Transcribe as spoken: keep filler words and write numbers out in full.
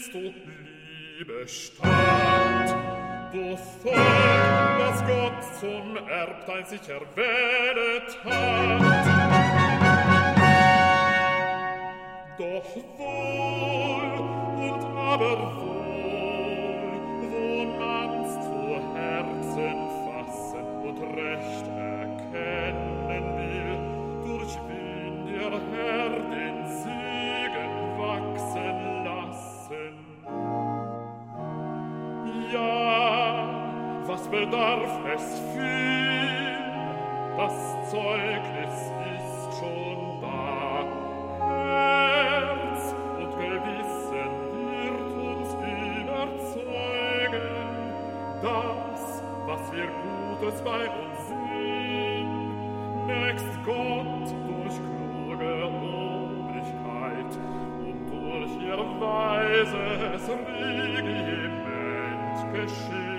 willst du, liebe Stadt, du Volk, das Gott zum Erbteil sich erwählet hat. Doch wohl und aber wohl, wo man's zu Herzen fassen und recht erkennen will, durch wen der Herr den Segen wachsen lassen. Ja, was bedarf es viel? Das Zeugnis ist schon da. Herz und Gewissen wird uns überzeugen, das, was wir Gutes bei uns sehen, nächst Gott durch kluge Obrigkeit und durch ihr weises Regiment geschehen.